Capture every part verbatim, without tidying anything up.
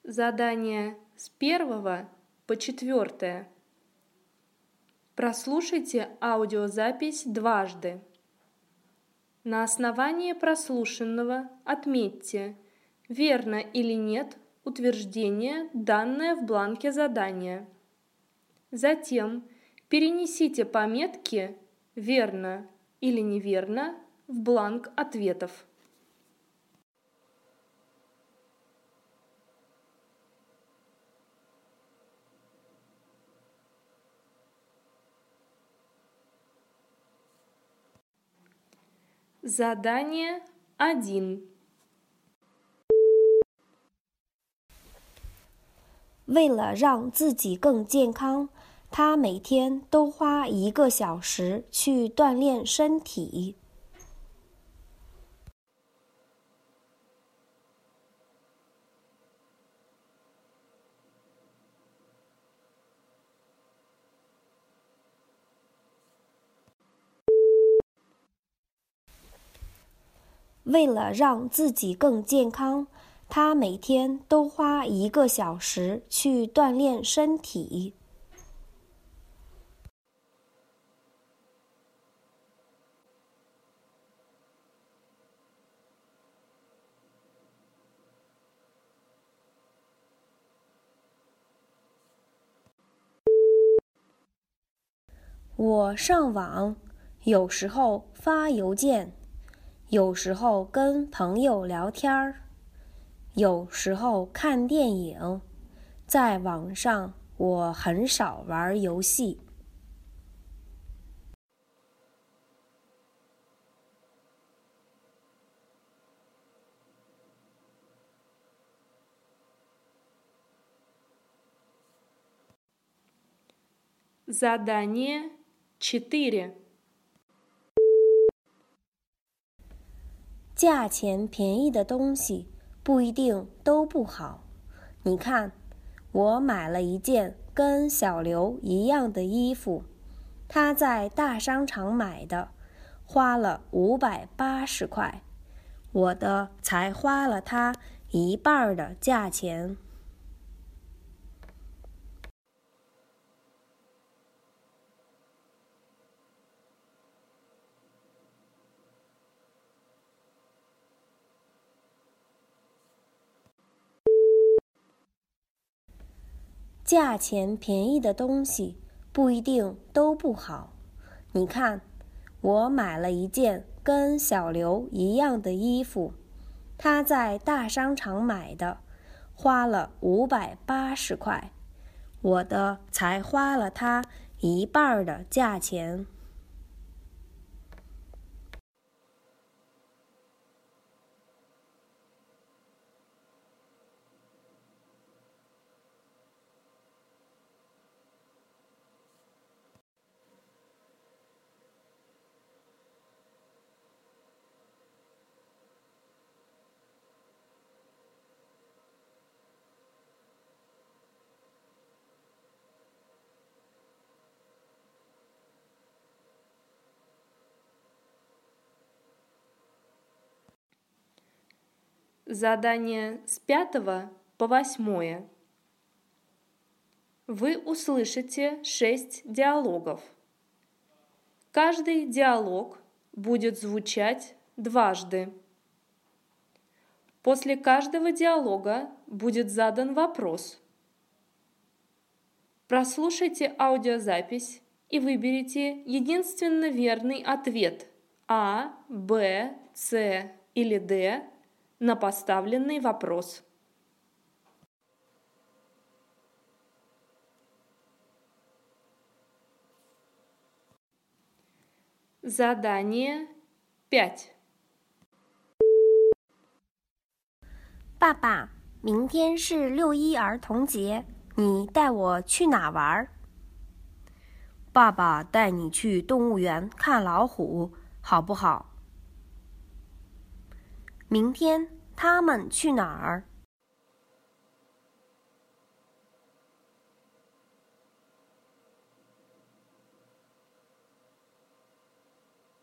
Задание с первого по четвертое. Прослушайте аудиозапись дважды. На основании прослушанного отметьте, верно или нет утверждение, данное в бланке задания. Затем перенесите пометки «верно» или «неверно» в бланк ответов. Задание один. 为了让自己更健康，他每天都花一个小时去锻炼身体。为了让自己更健康，他每天都花一个小时去锻炼身体。我上网，有时候发邮件，有时候跟朋友聊天儿，有时候看电影。在网上，我很少玩游戏。 Задание четыре. 价钱便宜的东西不一定都不好。你看，我买了一件跟小刘一样的衣服，他在大商场买的，花了五百八十块，我的才花了他一半的价钱。价钱便宜的东西不一定都不好。你看，我买了一件跟小刘一样的衣服，他在大商场买的，花了五百八十块，我的才花了他一半的价钱。 Задание с пятого по восьмое. Вы услышите шесть диалогов. Каждый диалог будет звучать дважды. После каждого диалога будет задан вопрос. Прослушайте аудиозапись и выберите единственно верный ответ А, Б, С или Д на поставленный вопрос. Задание пять. 爸爸，明天是六一儿童节，你带我去哪玩？爸爸带你去动物园看老虎，好不好？明天他们去哪儿？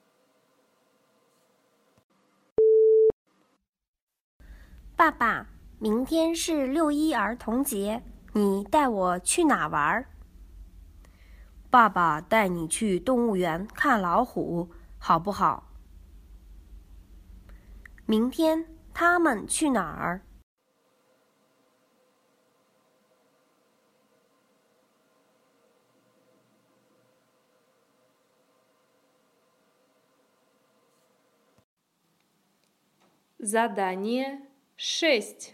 爸爸， 明天是六一儿童节，你带我去哪玩？ 爸爸带你去动物园看老虎，好不好？ 明天他们去哪儿 ？Задание шесть。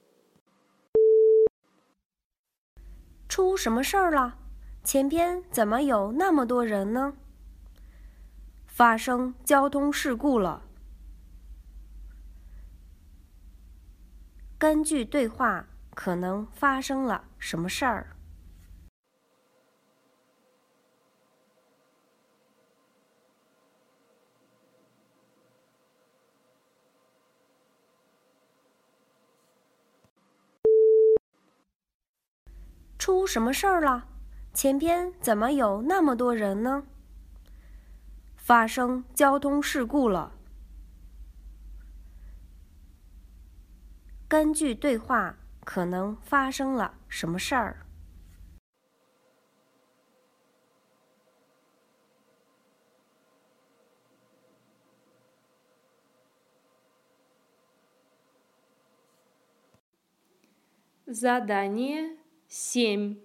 出什么事儿了？前边怎么有那么多人呢？ 发生交通事故了。 根据对话，可能发生了什么事儿？出什么事儿了？前边怎么有那么多人呢？ 发生交通事故了。 根据对话，可能发生了什么事儿？ Задание семь。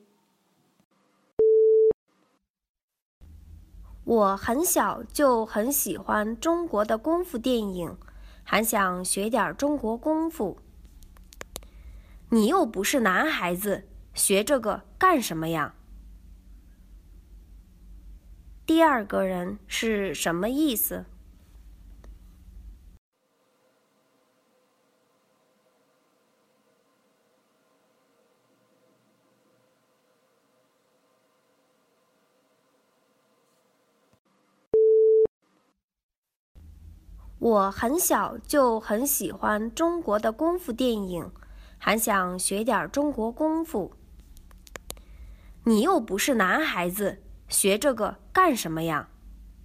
我很小就很喜欢中国的功夫电影，还想学点中国功夫。 你又不是男孩子，学这个干什么呀？ 第二个人是什么意思？我很小就很喜欢中国的功夫电影，还想学点中国功夫。 你又不是男孩子，学这个干什么呀？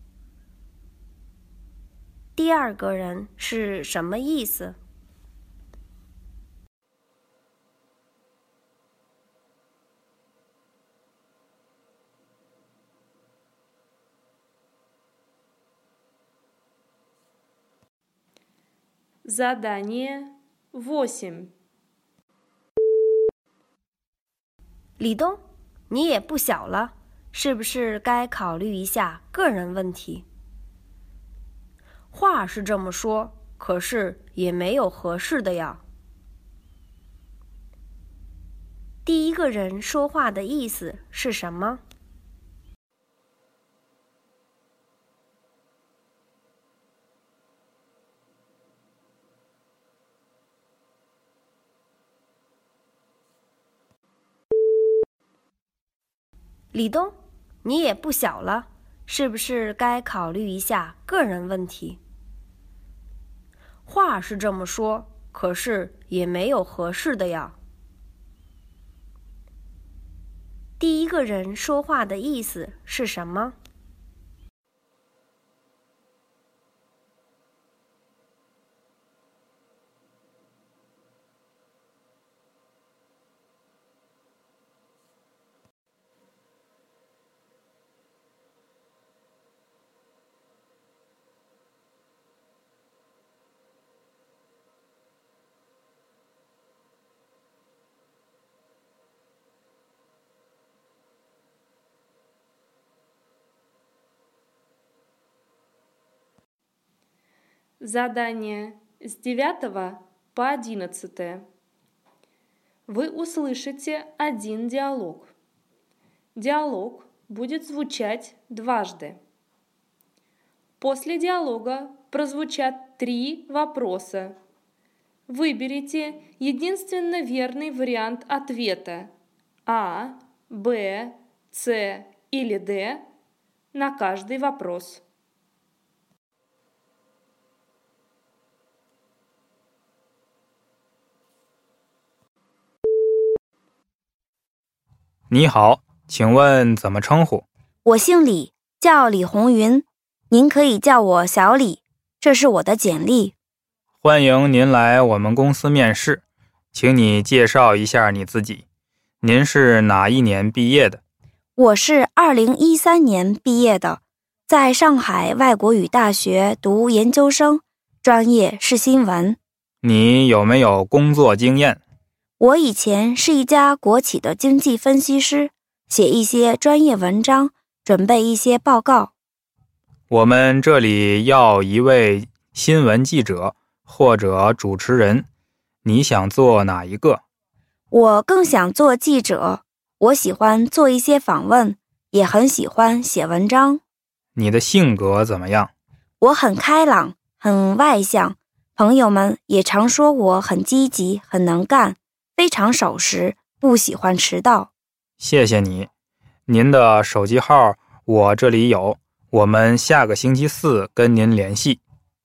第二个人是什么意思？ Задание восемь。 李东，你也不小了，是不是该考虑一下个人问题？话是这么说，可是也没有合适的呀。 第一个人说话的意思是什么？ 李东，你也不小了，是不是该考虑一下个人问题？话是这么说，可是也没有合适的呀。 第一个人说话的意思是什么？ Задание с девятого по одиннадцатое. Вы услышите один диалог. Диалог будет звучать дважды. После диалога прозвучат три вопроса. Выберите единственно верный вариант ответа А, Б, С или Д на каждый вопрос. 你好，请问怎么称呼？ 我姓李，叫李红云，您可以叫我小李，这是我的简历。 欢迎您来我们公司面试， 请你介绍一下你自己。您是哪一年毕业的？ 我是二零一三年毕业的，在上海外国语大学读研究生，专业是新闻。 你有没有工作经验？ 我以前是一家国企的经济分析师，写一些专业文章，准备一些报告。 我们这里要一位新闻记者或者主持人，你想做哪一个？ 我更想做记者，我喜欢做一些访问，也很喜欢写文章。 你的性格怎么样？ 我很开朗，很外向，朋友们也常说我很积极，很能干，非常守时，不喜欢迟到。 谢谢你。您的手机号我这里有，我们下个星期四跟您联系。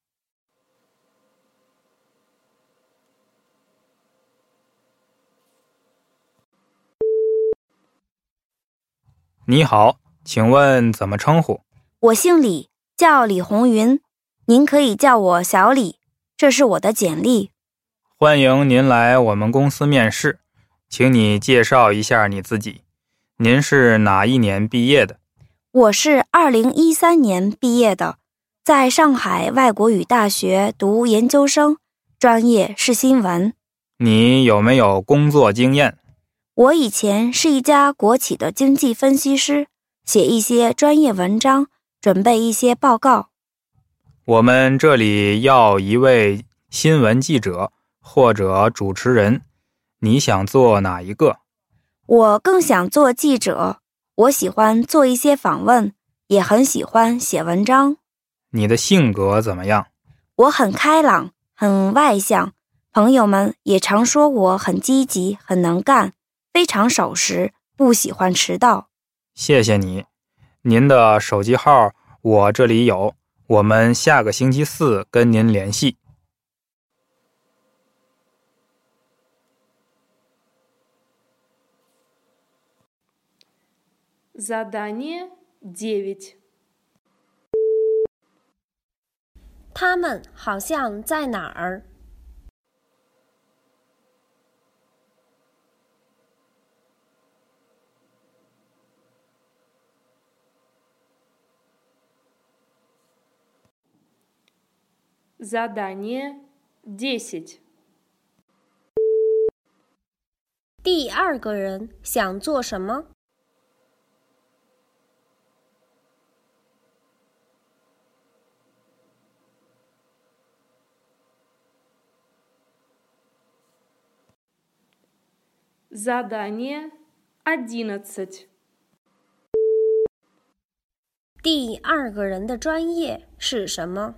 你好，请问怎么称呼？ 我姓李，叫李红云，您可以叫我小李，这是我的简历。 欢迎您来我们公司面试，请你介绍一下你自己。您是哪一年毕业的？ 我是二零一三年毕业的，在上海外国语大学读研究生，专业是新闻。 你有没有工作经验？ 我以前是一家国企的经济分析师，写一些专业文章，准备一些报告。 我们这里要一位新闻记者或者主持人，你想做哪一个？ 我更想做记者，我喜欢做一些访问，也很喜欢写文章。 你的性格怎么样？ 我很开朗，很外向，朋友们也常说我很积极，很能干，非常守时，不喜欢迟到。 谢谢你。您的手机号我这里有，我们下个星期四跟您联系。 Задание девять。 他们好像在哪儿？ Задание десять。 第二个人想做什么？ Задание одиннадцать。 第二个人的专业是什么？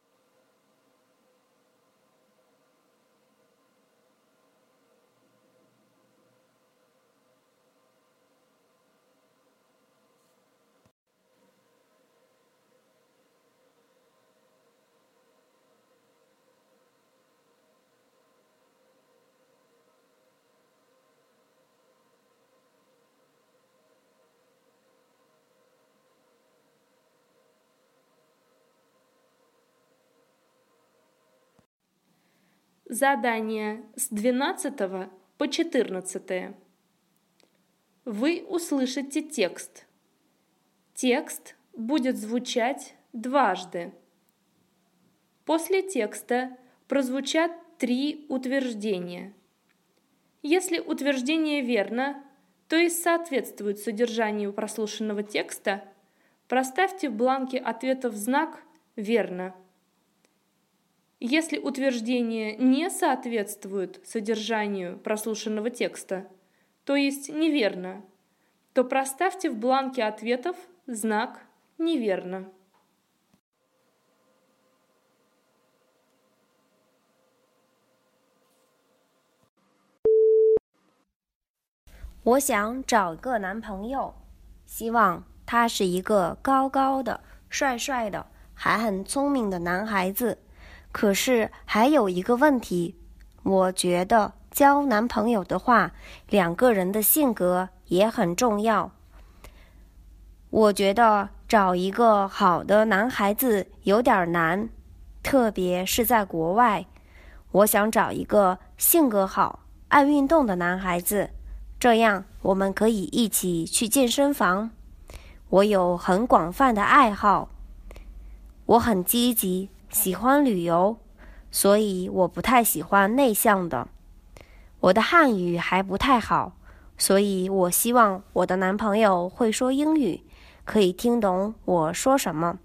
Задание с двенадцатого по четырнадцатое. Вы услышите текст. Текст будет звучать дважды. После текста прозвучат три утверждения. Если утверждение верно, то есть соответствует содержанию прослушанного текста, проставьте в бланке ответов знак «Верно». Если утверждение не соответствует содержанию прослушанного текста, то есть неверно, то проставьте в бланке ответов знак «Неверно». 我想找个男朋友，希望他是一个高高的、帅帅的，还很聪明的男孩子。可是还有一个问题，我觉得交男朋友的话，两个人的性格也很重要。我觉得找一个好的男孩子有点难，特别是在国外。我想找一个性格好、 爱运动的男孩子，这样我们可以一起去健身房。我有很广泛的爱好，我很积极，喜欢旅游，所以我不太喜欢内向的。我的汉语还不太好，所以我希望我的男朋友会说英语，可以听懂我说什么。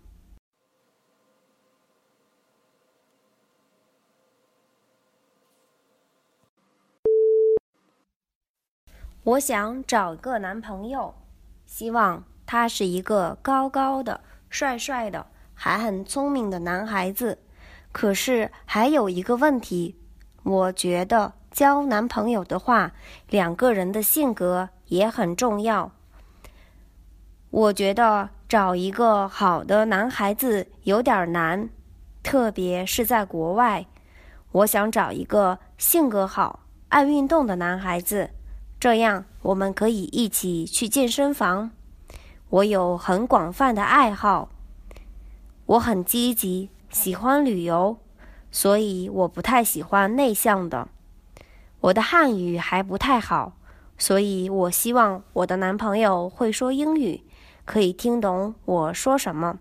我想找个男朋友，希望他是一个高高的、帅帅的，还很聪明的男孩子。可是还有一个问题，我觉得交男朋友的话，两个人的性格也很重要。我觉得找一个好的男孩子有点难，特别是在国外。我想找一个性格好、爱运动的男孩子，这样我们可以一起去健身房。我有很广泛的爱好，我很积极，喜欢旅游，所以我不太喜欢内向的。我的汉语还不太好，所以我希望我的男朋友会说英语，可以听懂我说什么。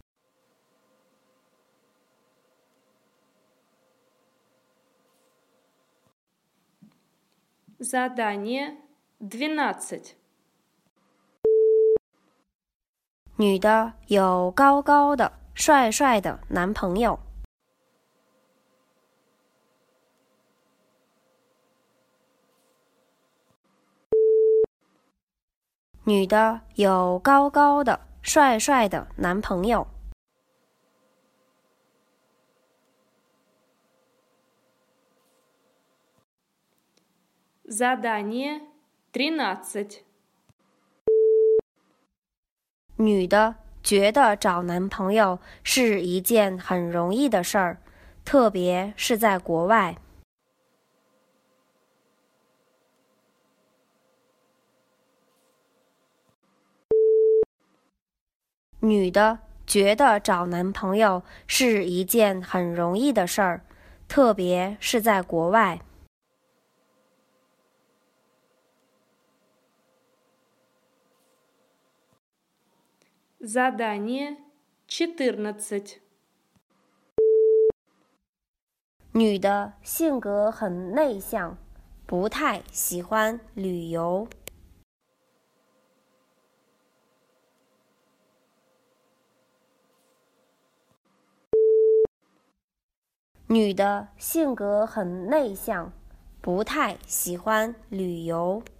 Задание двенадцать. 女的有高高的、帅帅的男朋友。女的有高高的、帅帅的男朋友。 Задание тринадцать. 女的觉得找男朋友是一件很容易的事儿，特别是在国外。女的觉得找男朋友是一件很容易的事儿，特别是在国外。 Задание четырнадцать. 女的性格很内向，不太喜欢旅游。女的性格很内向，不太喜欢旅游。